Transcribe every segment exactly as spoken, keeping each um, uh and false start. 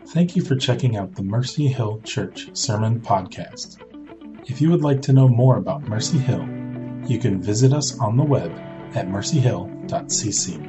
Thank you for checking out the Mercy Hill Church Sermon Podcast. If you would like to know more about Mercy Hill, you can visit us on the web at mercy hill dot c c.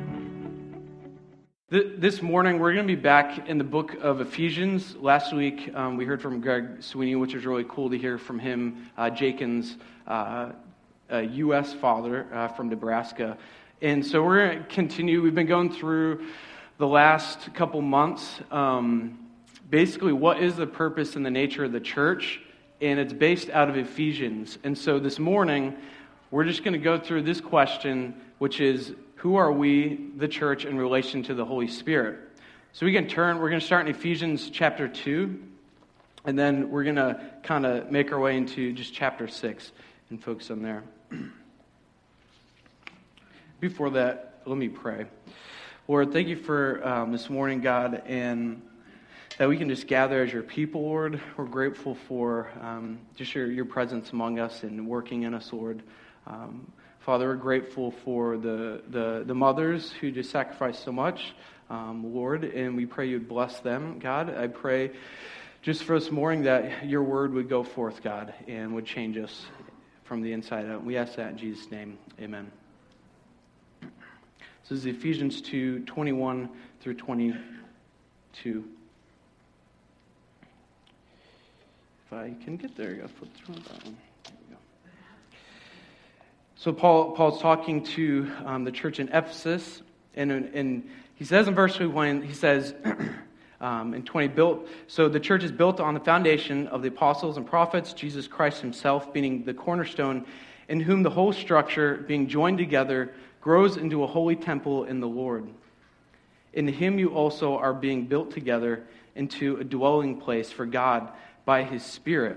This morning, we're going to be back in the book of Ephesians. Last week, um, we heard from Greg Sweeney, which was really cool to hear from him, uh, Jakin's uh, uh, U S father uh, from Nebraska. And so we're going to continue. We've been going through the last couple months, um, basically what is the purpose and the nature of the church, and it's based out of Ephesians. And so this morning, we're just going to go through this question, which is, who are we, the church, in relation to the Holy Spirit? So we can turn, we're going to start in Ephesians chapter two, and then we're going to kind of make our way into just chapter six and focus on there. Before that, let me pray. Lord, thank you for um, this morning, God, and that we can just gather as your people, Lord. We're grateful for um, just your, your presence among us and working in us, Lord. Um, Father, we're grateful for the, the, the mothers who just sacrificed so much, um, Lord, and we pray you'd bless them, God. I pray just for this morning that your word would go forth, God, and would change us from the inside out. We ask that in Jesus' name, amen. This is Ephesians two, twenty-one through twenty-two. If I can get there, I gotta flip through that one. There we go. So Paul, Paul's talking to um, the church in Ephesus, and, and he says in verse one, he says um, in twenty, built. So the church is built on the foundation of the apostles and prophets, Jesus Christ himself being the cornerstone, in whom the whole structure, being joined together, grows into a holy temple in the Lord. In him you also are being built together into a dwelling place for God by his Spirit.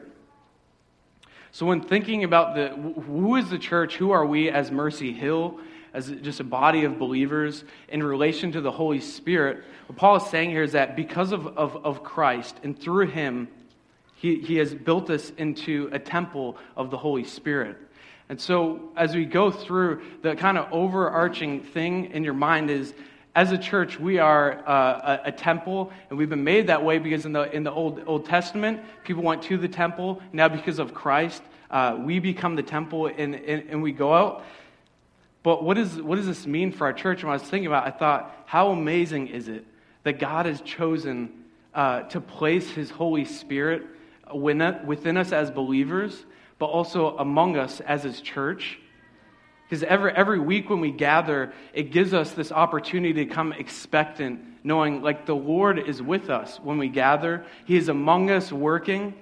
So when thinking about the who is the church, who are we as Mercy Hill, as just a body of believers in relation to the Holy Spirit, what Paul is saying here is that because of, of, of Christ and through him, he, he has built us into a temple of the Holy Spirit. And so as we go through, the kind of overarching thing in your mind is, as a church, we are uh, a, a temple, and we've been made that way because in the in the Old Old Testament, people went to the temple. Now because of Christ, uh, we become the temple, and, and, and we go out. But what is what does this mean for our church? And when I was thinking about it, I thought, how amazing is it that God has chosen uh, to place his Holy Spirit within us as believers, but also among us as his church. Because every, every week when we gather, it gives us this opportunity to come expectant, knowing like the Lord is with us when we gather. He is among us working.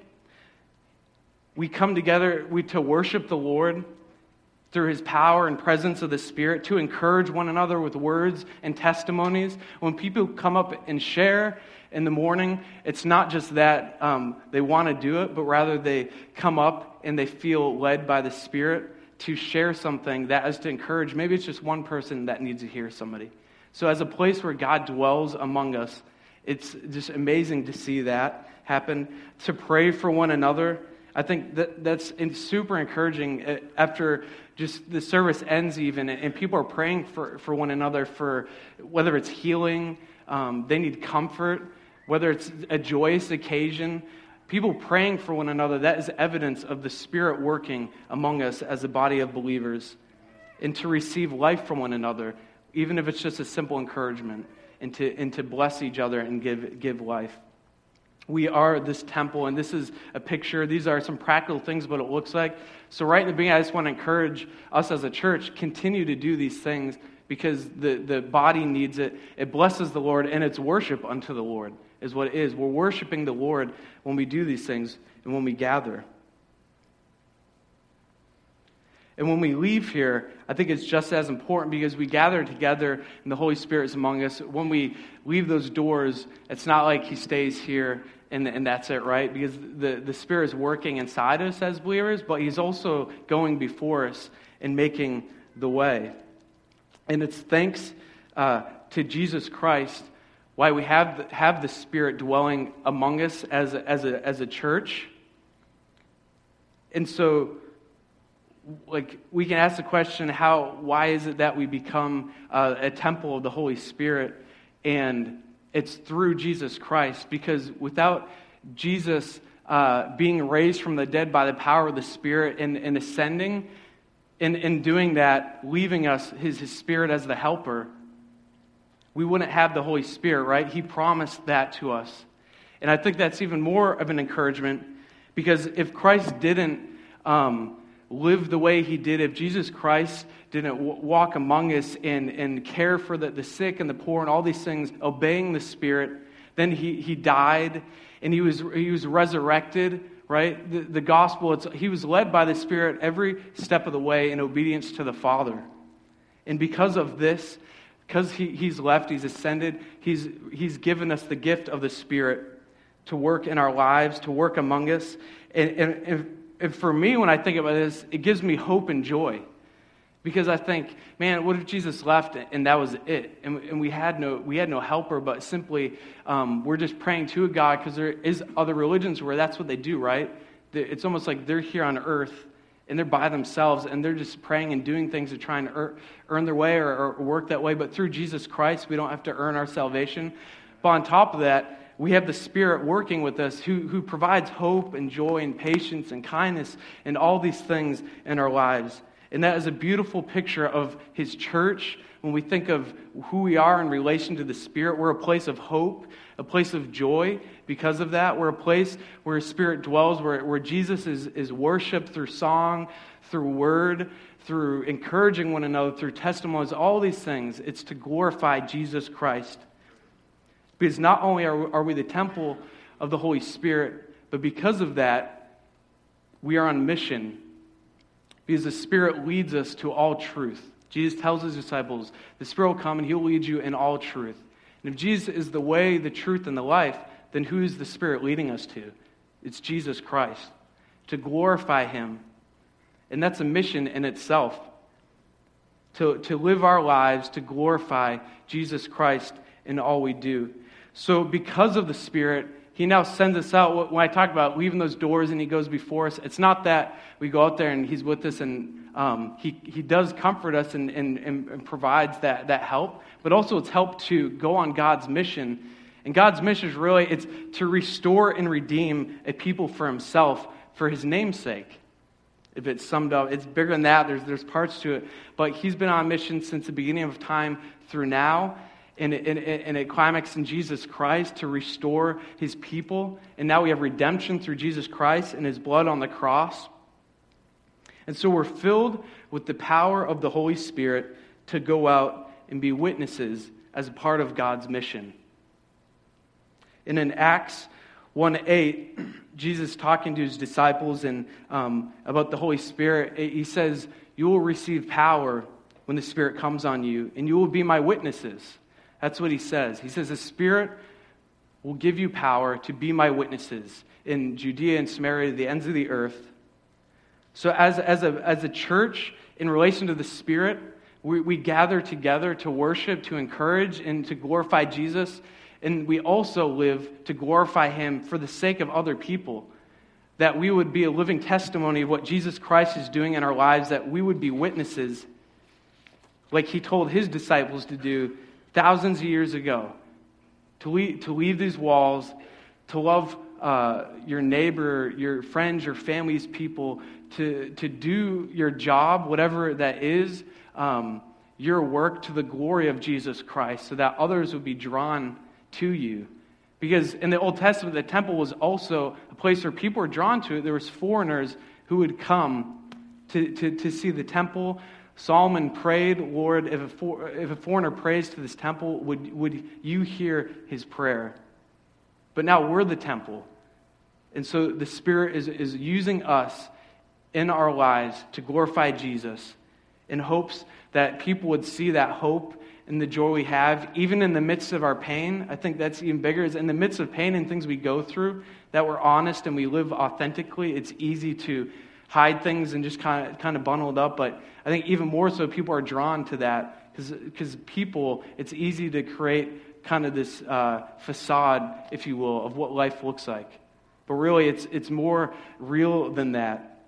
We come together we, to worship the Lord through his power and presence of the Spirit, to encourage one another with words and testimonies. When people come up and share in the morning, it's not just that um, they want to do it, but rather they come up and they feel led by the Spirit to share something that is to encourage. Maybe it's just one person that needs to hear somebody. So as a place where God dwells among us, it's just amazing to see that happen. To pray for one another, I think that that's super encouraging. After just the service ends even, and people are praying for, for one another, for whether it's healing, um, they need comfort, whether it's a joyous occasion, people praying for one another, that is evidence of the Spirit working among us as a body of believers. And to receive life from one another, even if it's just a simple encouragement, and to, and to bless each other and give, give life. We are this temple, and this is a picture. These are some practical things, what it looks like. So right in the beginning, I just want to encourage us as a church, continue to do these things because the, the body needs it. It blesses the Lord, and it's worship unto the Lord is what it is. We're worshiping the Lord when we do these things and when we gather. And when we leave here, I think it's just as important because we gather together and the Holy Spirit is among us. When we leave those doors, it's not like he stays here and, and that's it, right? Because the, the Spirit is working inside us as believers, but he's also going before us and making the way. And it's thanks uh, to Jesus Christ why we have the, have the Spirit dwelling among us as a, as a, as a church. And so, like, we can ask the question, how? Why is it that we become uh, a temple of the Holy Spirit? And it's through Jesus Christ, because without Jesus uh, being raised from the dead by the power of the Spirit and, and ascending, and in doing that, leaving us his, his Spirit as the helper, we wouldn't have the Holy Spirit, right? He promised that to us. And I think that's even more of an encouragement, because if Christ didn't um, live the way he did, if Jesus Christ didn't w- walk among us and, and care for the, the sick and the poor and all these things, obeying the Spirit, then he, he died and he was he was resurrected, right? The, the gospel, it's, he was led by the Spirit every step of the way in obedience to the Father. And because of this, because he, he's left, he's ascended, he's, he's given us the gift of the Spirit to work in our lives, to work among us. And, and, and, and for me, when I think about this, it gives me hope and joy. Because I think, man, what if Jesus left and that was it? And, and we had no we had no helper, but simply um, we're just praying to a God, because there is other religions where that's what they do, right? It's almost like they're here on earth and they're by themselves and they're just praying and doing things to try and earn, earn their way or, or work that way. But through Jesus Christ, we don't have to earn our salvation. But on top of that, we have the Spirit working with us who, who provides hope and joy and patience and kindness and all these things in our lives. And that is a beautiful picture of his church. When we think of who we are in relation to the Spirit, we're a place of hope, a place of joy because of that. We're a place where his Spirit dwells, where, where Jesus is, is worshipped through song, through word, through encouraging one another, through testimonies, all these things. It's to glorify Jesus Christ. Because not only are, are we the temple of the Holy Spirit, but because of that, we are on mission. Because the Spirit leads us to all truth. Jesus tells his disciples, the Spirit will come and he'll lead you in all truth. And if Jesus is the way, the truth, and the life, then who is the Spirit leading us to? It's Jesus Christ. To glorify him. And that's a mission in itself. To, to live our lives to glorify Jesus Christ in all we do. So because of the Spirit, he now sends us out. When I talk about leaving those doors and he goes before us, it's not that we go out there and he's with us and um, he, he does comfort us and, and, and provides that, that help, but also it's help to go on God's mission. And God's mission is really, it's to restore and redeem a people for himself, for his name's sake. If it's summed up, it's bigger than that. There's, there's parts to it. But he's been on mission since the beginning of time through now. And it, and, and it climaxed in Jesus Christ to restore his people. And now we have redemption through Jesus Christ and his blood on the cross. And so we're filled with the power of the Holy Spirit to go out and be witnesses as a part of God's mission. And in Acts one eight, Jesus talking to his disciples and um, about the Holy Spirit, he says, you will receive power when the Spirit comes on you, and you will be my witnesses. That's what he says. He says the Spirit will give you power to be my witnesses in Judea and Samaria, the ends of the earth. So as, as, a, as a church, in relation to the Spirit, we, we gather together to worship, to encourage, and to glorify Jesus. And we also live to glorify him for the sake of other people. That we would be a living testimony of what Jesus Christ is doing in our lives, that we would be witnesses like he told his disciples to do thousands of years ago, to leave, to leave these walls, to love uh, your neighbor, your friends, your families, people, to, to do your job, whatever that is, um, your work to the glory of Jesus Christ, so that others would be drawn to you. Because in the Old Testament, the temple was also a place where people were drawn to it. There was foreigners who would come to, to, to see the temple. Solomon prayed, Lord, if a, for, if a foreigner prays to this temple, would, would you hear his prayer? But now we're the temple. And so the Spirit is, is using us in our lives to glorify Jesus in hopes that people would see that hope and the joy we have, even in the midst of our pain. I think that's even bigger, is in the midst of pain and things we go through, that we're honest and we live authentically. It's easy to hide things and just kind of kind of bundled up, but I think even more so people are drawn to that because because people, it's easy to create kind of this uh, facade, if you will, of what life looks like. But really, it's it's more real than that.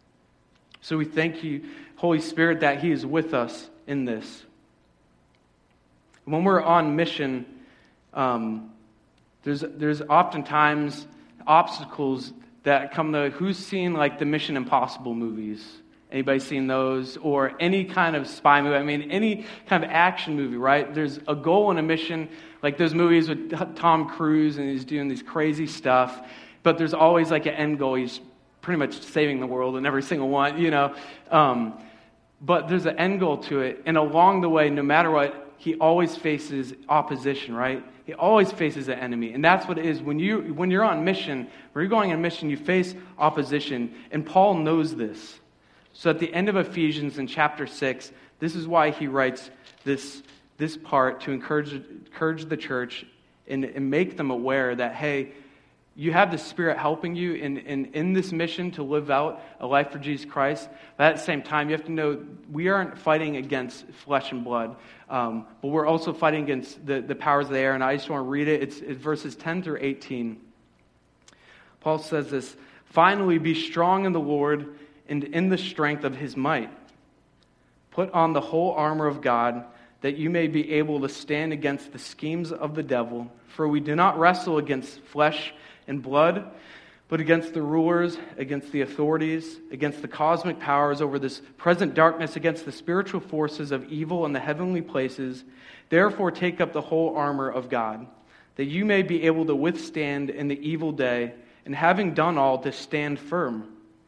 So we thank you, Holy Spirit, that he is with us in this. When we're on mission, um, there's there's oftentimes obstacles that come to, who's seen like the Mission Impossible movies? Anybody seen those? Or any kind of spy movie? I mean, any kind of action movie, right? There's a goal and a mission, like those movies with Tom Cruise and he's doing these crazy stuff, but there's always like an end goal. He's pretty much saving the world in every single one, you know. Um, but there's an end goal to it, and along the way, no matter what, he always faces opposition, right? He always faces an enemy, and that's what it is. When, you, when you're on mission, when you're going on mission, you face opposition, and Paul knows this. So at the end of Ephesians in chapter six, this is why he writes this, this part to encourage, encourage the church and, and make them aware that, hey, you have the Spirit helping you in, in, in this mission to live out a life for Jesus Christ. But at the same time, you have to know we aren't fighting against flesh and blood, um, but we're also fighting against the, the powers of the air. And I just want to read it. It's, it's verses ten through eighteen. Paul says this, "Finally, be strong in the Lord and in the strength of his might. Put on the whole armor of God, that you may be able to stand against the schemes of the devil. For we do not wrestle against flesh and blood, but against the rulers, against the authorities, against the cosmic powers over this present darkness, against the spiritual forces of evil in the heavenly places. Therefore take up the whole armor of God, that you may be able to withstand in the evil day, and having done all, to stand firm.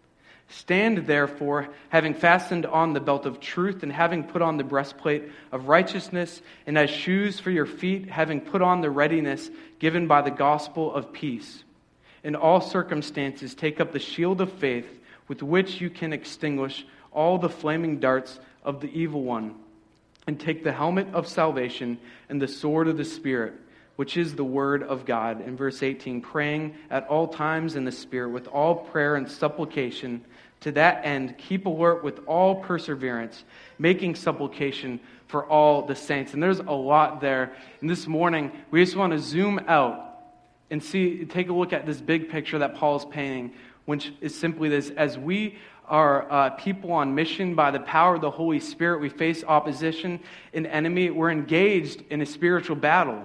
Stand therefore, having fastened on the belt of truth, and having put on the breastplate of righteousness, and as shoes for your feet, having put on the readiness given by the gospel of peace. In all circumstances, take up the shield of faith, with which you can extinguish all the flaming darts of the evil one, and take the helmet of salvation and the sword of the Spirit, which is the word of God." In verse eighteen, "Praying at all times in the Spirit with all prayer and supplication. To that end, keep alert with all perseverance, making supplication for all the saints." And there's a lot there. And this morning, we just want to zoom out and see, take a look at this big picture that Paul is painting, which is simply this: as we are uh, people on mission by the power of the Holy Spirit, we face opposition, an enemy. We're engaged in a spiritual battle.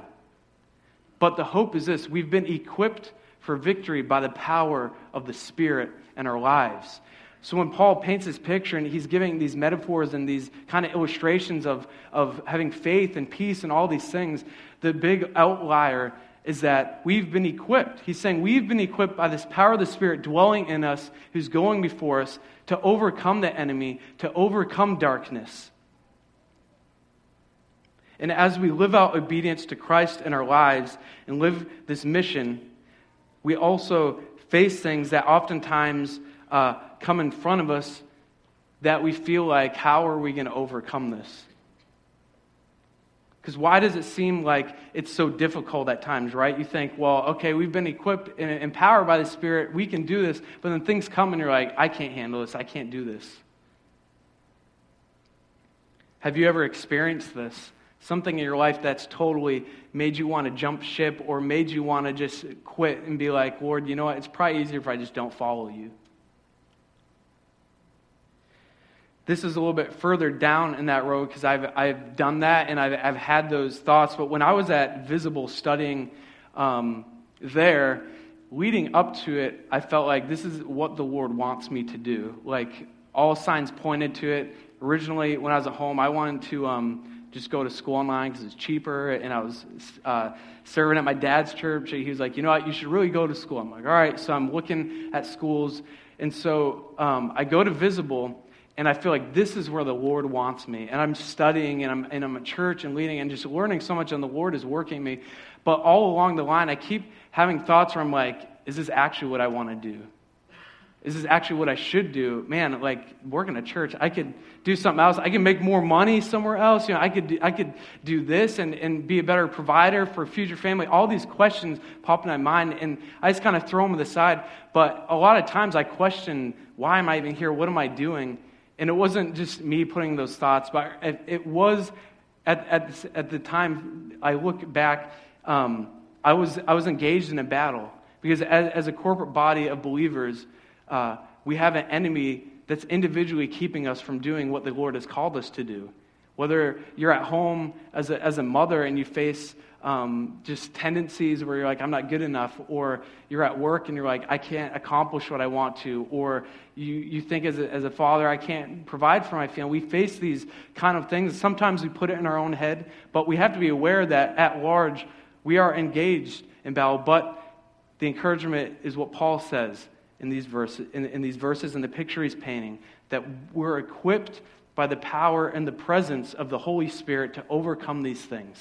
But the hope is this: we've been equipped for victory by the power of the Spirit in our lives. So when Paul paints this picture and he's giving these metaphors and these kind of illustrations of, of having faith and peace and all these things, the big outlier is that we've been equipped. He's saying we've been equipped by this power of the Spirit dwelling in us, who's going before us, to overcome the enemy, to overcome darkness. And as we live out obedience to Christ in our lives and live this mission, we also face things that oftentimes uh, come in front of us that we feel like, how are we going to overcome this? Because why does it seem like it's so difficult at times, right? You think, well, okay, we've been equipped and empowered by the Spirit, we can do this, but then things come and you're like, I can't handle this, I can't do this. Have you ever experienced this? Something in your life that's totally made you want to jump ship or made you want to just quit and be like, Lord, you know what, it's probably easier if I just don't follow you. This is a little bit further down in that road because I've I've done that and I've I've had those thoughts. But when I was at Visible studying um, there, leading up to it, I felt like this is what the Lord wants me to do. Like all signs pointed to it. Originally, when I was at home, I wanted to um, just go to school online because it's cheaper. And I was uh, serving at my dad's church. He was like, you know what, you should really go to school. I'm like, all right. So I'm looking at schools, and so um, I go to Visible. And I feel like this is where the Lord wants me. And I'm studying, and I'm, and I'm at church and leading and just learning so much, and the Lord is working me. But all along the line, I keep having thoughts where I'm like, is this actually what I want to do? Is this actually what I should do? Man, like working at church, I could do something else. I can make more money somewhere else. You know, I could do, I could do this and, and be a better provider for a future family. All these questions pop in my mind, and I just kind of throw them to the side. But a lot of times I question, why am I even here? What am I doing? And it wasn't just me putting those thoughts, but it, it was at at at the time I look back, um, I was I was engaged in a battle because as, as a corporate body of believers, uh, we have an enemy that's individually keeping us from doing what the Lord has called us to do. Whether you're at home as a, as a mother and you face um, just tendencies where you're like, I'm not good enough, or you're at work and you're like, I can't accomplish what I want to, or you, you think as a, as a father, I can't provide for my family. We face these kind of things. Sometimes we put it in our own head, but we have to be aware that at large, we are engaged in battle. But the encouragement is what Paul says in these verses, in, in these verses, and the picture he's painting, that we're equipped by the power and the presence of the Holy Spirit to overcome these things.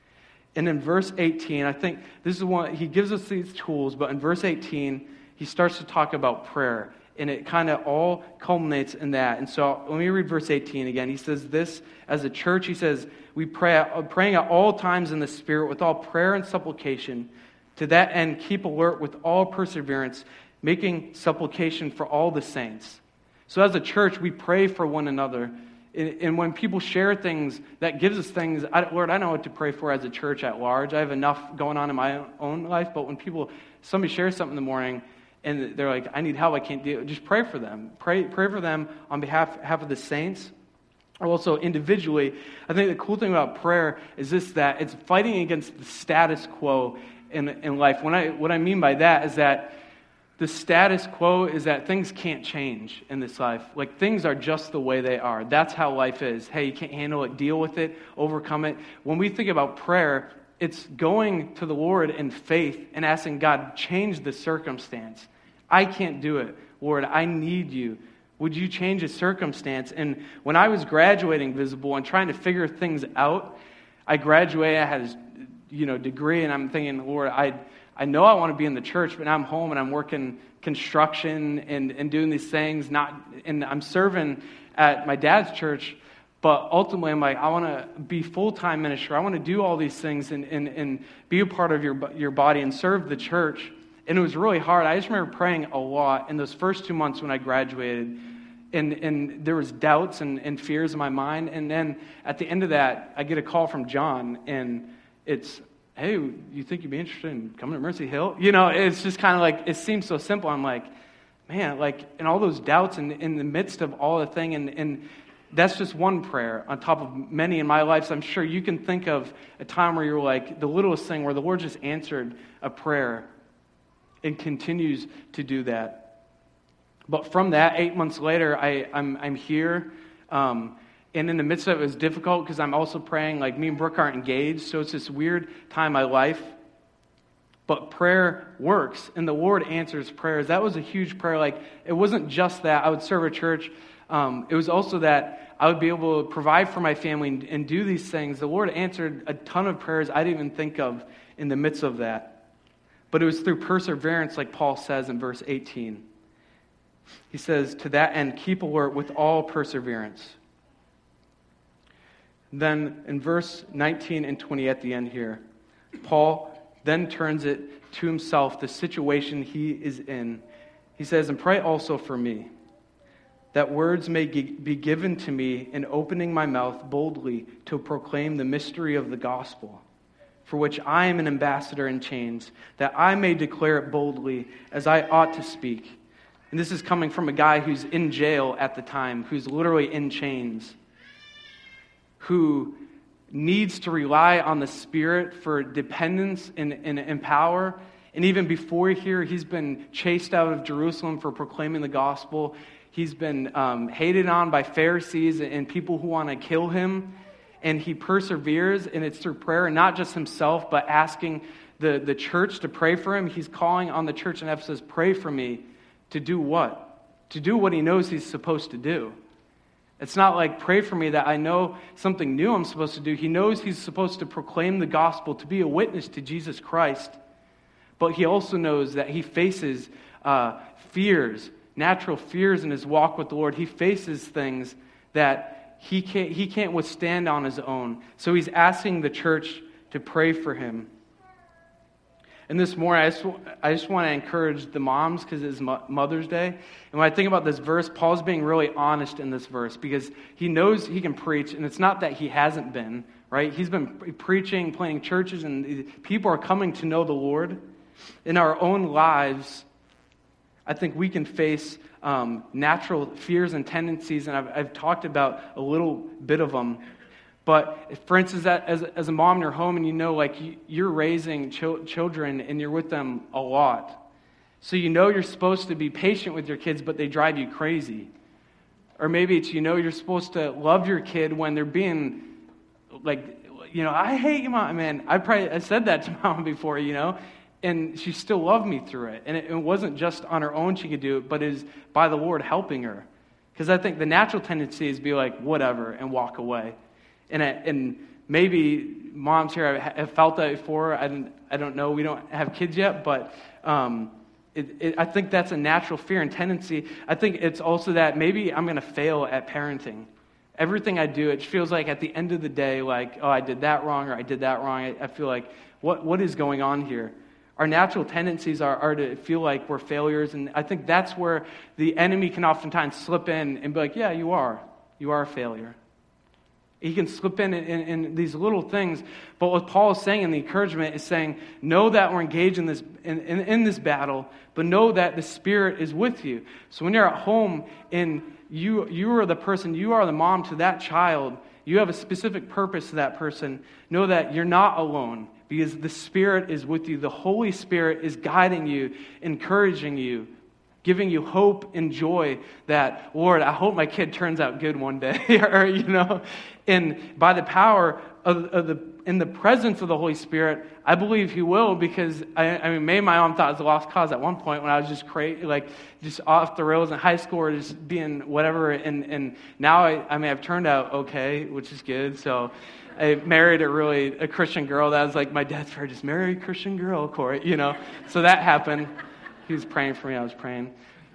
And in verse eighteen, I think this is one, he gives us these tools, but in verse eighteen, he starts to talk about prayer, and it kind of all culminates in that. And so let me read verse eighteen again. He says this, as a church, he says, we pray, praying at all times in the Spirit with all prayer and supplication. To that end, keep alert with all perseverance, making supplication for all the saints. So as a church, we pray for one another. And when people share things, that gives us things. I, Lord, I know what to pray for as a church at large. I have enough going on in my own life. But when people, somebody shares something in the morning, and they're like, I need help, I can't do it, just pray for them. Pray pray for them on behalf, behalf of the saints. Also, individually, I think the cool thing about prayer is this, that it's fighting against the status quo in, in life. When I, what I mean by that is that the status quo is that things can't change in this life. Like, things are just the way they are. That's how life is. Hey, you can't handle it, deal with it, overcome it. When we think about prayer, it's going to the Lord in faith and asking God, change the circumstance. I can't do it. Lord, I need you. Would you change the circumstance? And when I was graduating Visible and trying to figure things out, I graduated, I had a you know, degree, and I'm thinking, Lord, I I know I want to be in the church, but I'm home and I'm working construction and, and doing these things, not and I'm serving at my dad's church, but ultimately I'm like, I want to be full-time minister. I want to do all these things and, and, and be a part of your your body and serve the church. And it was really hard. I just remember praying a lot in those first two months when I graduated. And, and there was doubts and, and fears in my mind. And then at the end of that, I get a call from John, and it's, hey, you think you'd be interested in coming to Mercy Hill? You know, it's just kind of like, it seems so simple. I'm like, man, like, and all those doubts in, in the midst of all the thing, and, and that's just one prayer on top of many in my life. So I'm sure you can think of a time where you're like, the littlest thing where the Lord just answered a prayer and continues to do that. But from that, eight months later, I, I'm, I'm here, um, and in the midst of it, it was difficult because I'm also praying, like me and Brooke aren't engaged, so it's this weird time in my life. But prayer works, and the Lord answers prayers. That was a huge prayer. Like, it wasn't just that I would serve a church. Um, it was also that I would be able to provide for my family and, and do these things. The Lord answered a ton of prayers I didn't even think of in the midst of that. But it was through perseverance, like Paul says in verse eighteen. He says, to that end, keep alert with all perseverance. Then in verse nineteen and twenty at the end here, Paul then turns it to himself, the situation he is in. He says, and pray also for me, that words may be given to me in opening my mouth boldly to proclaim the mystery of the gospel, for which I am an ambassador in chains, that I may declare it boldly as I ought to speak. And this is coming from a guy who's in jail at the time, who's literally in chains, who needs to rely on the Spirit for dependence and, and, and power. And even before here, he's been chased out of Jerusalem for proclaiming the gospel. He's been um, hated on by Pharisees and people who want to kill him. And he perseveres, and it's through prayer, and not just himself, but asking the, the church to pray for him. He's calling on the church in Ephesus, pray for me, to do what? To do what he knows he's supposed to do. It's not like, pray for me that I know something new I'm supposed to do. He knows he's supposed to proclaim the gospel, to be a witness to Jesus Christ. But he also knows that he faces uh, fears, natural fears in his walk with the Lord. He faces things that He can't, he can't withstand on his own. So he's asking the church to pray for him. And this morning, I just, I just want to encourage the moms because it's Mother's Day. And when I think about this verse, Paul's being really honest in this verse because he knows he can preach. And it's not that he hasn't been, right? He's been preaching, planting churches, and people are coming to know the Lord. In our own lives, I think we can face um, natural fears and tendencies, and I've, I've talked about a little bit of them. But for instance, as, as a mom in your home and you know like you're raising ch- children and you're with them a lot. So you know you're supposed to be patient with your kids, but they drive you crazy. Or maybe it's you know you're supposed to love your kid when they're being like, you know, I hate you, Mom. Man, I probably I said that to Mom before, you know, and she still loved me through it. And it, it wasn't just on her own she could do it, but it is by the Lord helping her. Because I think the natural tendency is to be like, whatever, and walk away. And and maybe moms here have felt that before. I don't, I don't know. We don't have kids yet, but um, it, it, I think that's a natural fear and tendency. I think it's also that maybe I'm going to fail at parenting. Everything I do, it feels like at the end of the day, like, oh, I did that wrong or I did that wrong. I, I feel like, what what is going on here? Our natural tendencies are, are to feel like we're failures, and I think that's where the enemy can oftentimes slip in and be like, yeah, you are. You are a failure. He can slip in, in in these little things, but what Paul is saying in the encouragement is saying, know that we're engaged in this in, in, in this battle, but know that the Spirit is with you. So when you're at home and you you are the person, you are the mom to that child, you have a specific purpose to that person, know that you're not alone because the Spirit is with you. The Holy Spirit is guiding you, encouraging you, giving you hope and joy that, Lord, I hope my kid turns out good one day, or, you know, and by the power of, of the, in the presence of the Holy Spirit, I believe He will, because, I, I mean, maybe my mom thought it was a lost cause at one point when I was just crazy, like, just off the rails in high school or just being whatever, and, and now, I, I mean, I've turned out okay, which is good, so I married a really, a Christian girl. That was like my dad's prayer, just marry a Christian girl, Corey, you know, so that happened. He was praying for me, I was praying.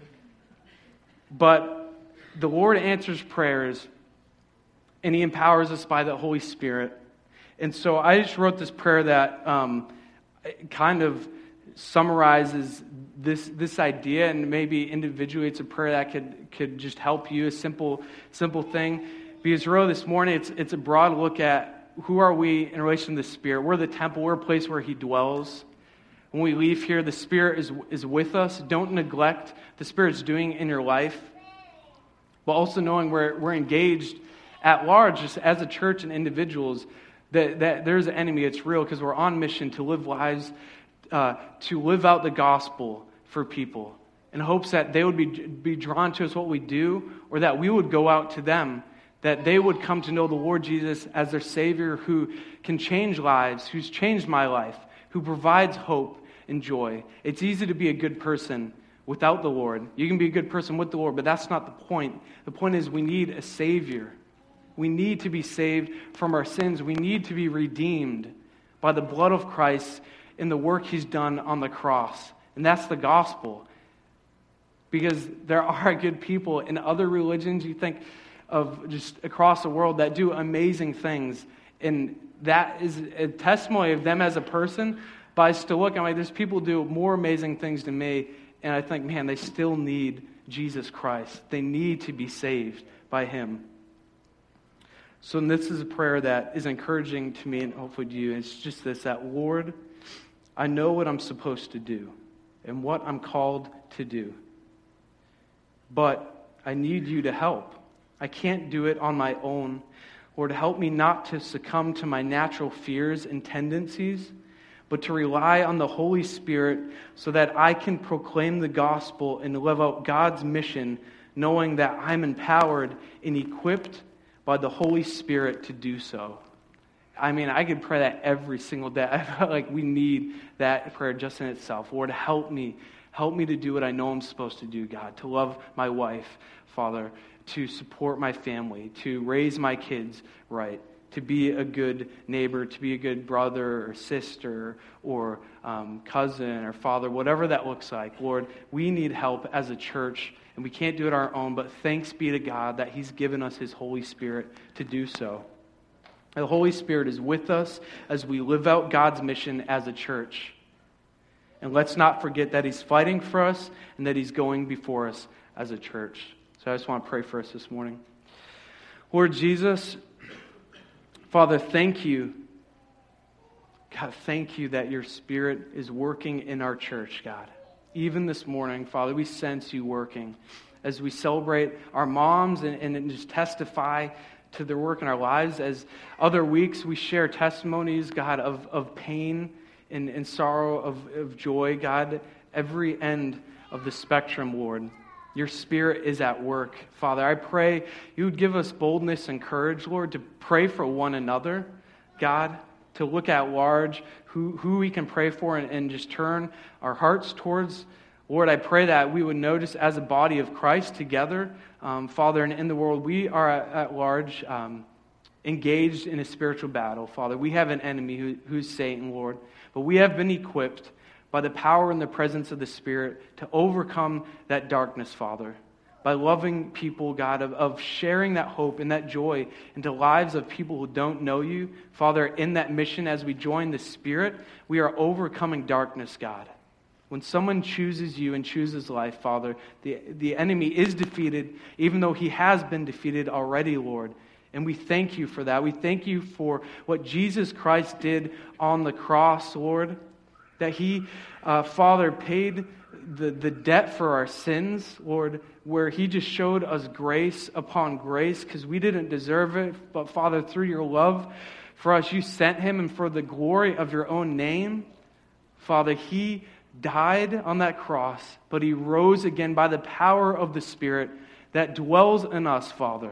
But the Lord answers prayers, and He empowers us by the Holy Spirit. And so I just wrote this prayer that um, kind of summarizes this this idea, and maybe individually it's a prayer that could could just help you, a simple simple thing. Because really this morning, it's it's a broad look at who are we in relation to the Spirit. We're the temple, we're a place where He dwells. When we leave here, the Spirit is is with us. Don't neglect the Spirit's doing in your life. But also knowing we're, we're engaged at large, just as a church and individuals, that, that there's an enemy. It's real because we're on mission to live lives, uh, to live out the gospel for people in hopes that they would be, be drawn to us what we do, or that we would go out to them, that they would come to know the Lord Jesus as their Savior who can change lives, who's changed my life, who provides hope and joy. It's easy to be a good person without the Lord. You can be a good person with the Lord, but that's not the point. The point is we need a Savior. We need to be saved from our sins. We need to be redeemed by the blood of Christ and the work He's done on the cross. And that's the gospel. Because there are good people in other religions, you think of just across the world, that do amazing things. And that is a testimony of them as a person. But I still look, I'm like, there's people who do more amazing things than me. And I think, man, they still need Jesus Christ. They need to be saved by Him. So this is a prayer that is encouraging to me and hopefully to you. It's just this, that, Lord, I know what I'm supposed to do and what I'm called to do. But I need You to help. I can't do it on my own. Lord, help me not to succumb to my natural fears and tendencies, but to rely on the Holy Spirit so that I can proclaim the gospel and live out God's mission, knowing that I'm empowered and equipped by the Holy Spirit to do so. I mean, I could pray that every single day. I feel like we need that prayer just in itself. Lord, help me. Help me to do what I know I'm supposed to do, God, to love my wife, Father, to support my family, to raise my kids right, to be a good neighbor, to be a good brother or sister or um, cousin or father, whatever that looks like. Lord, we need help as a church, and we can't do it our own, but thanks be to God that He's given us His Holy Spirit to do so. The Holy Spirit is with us as we live out God's mission as a church. And let's not forget that He's fighting for us and that He's going before us as a church. So I just want to pray for us this morning. Lord Jesus, Father, thank You. God, thank You that Your Spirit is working in our church, God. Even this morning, Father, we sense You working as we celebrate our moms and, and just testify to their work in our lives. As other weeks we share testimonies, God, of, of pain and, and sorrow, of, of joy, God, every end of the spectrum, Lord, your Spirit is at work. Father, I pray you would give us boldness and courage, Lord, to pray for one another, God, to look at large who, who we can pray for and, and just turn our hearts towards. Lord, I pray that we would notice as a body of Christ together, um, Father, and in the world, we are at, at large um, engaged in a spiritual battle, Father. We have an enemy who, who's Satan, Lord, but we have been equipped by the power and the presence of the Spirit to overcome that darkness, Father, by loving people, God, of, of sharing that hope and that joy into lives of people who don't know you. Father, in that mission, as we join the Spirit, we are overcoming darkness, God. When someone chooses you and chooses life, Father, the, the enemy is defeated, even though he has been defeated already, Lord. And we thank you for that. We thank you for what Jesus Christ did on the cross, Lord. That he, uh, Father, paid the, the debt for our sins, Lord, where he just showed us grace upon grace because we didn't deserve it. But Father, through your love for us, you sent him, and for the glory of your own name, Father, he died on that cross, but he rose again by the power of the Spirit that dwells in us, Father.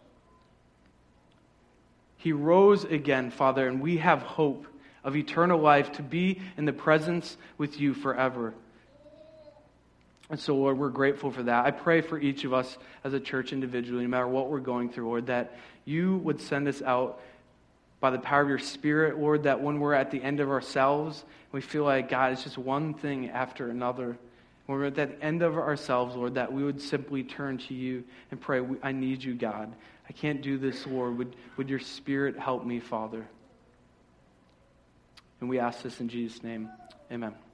He rose again, Father, and we have hope of eternal life to be in the presence with you forever. And so, Lord, we're grateful for that. I pray for each of us as a church individually, no matter what we're going through, Lord, that you would send us out by the power of your Spirit, Lord, that when we're at the end of ourselves, we feel like, God, it's just one thing after another. When we're at the end of ourselves, Lord, that we would simply turn to you and pray, I need you, God. I can't do this, Lord. Would, would your Spirit help me, Father? And we ask this in Jesus' name. Amen.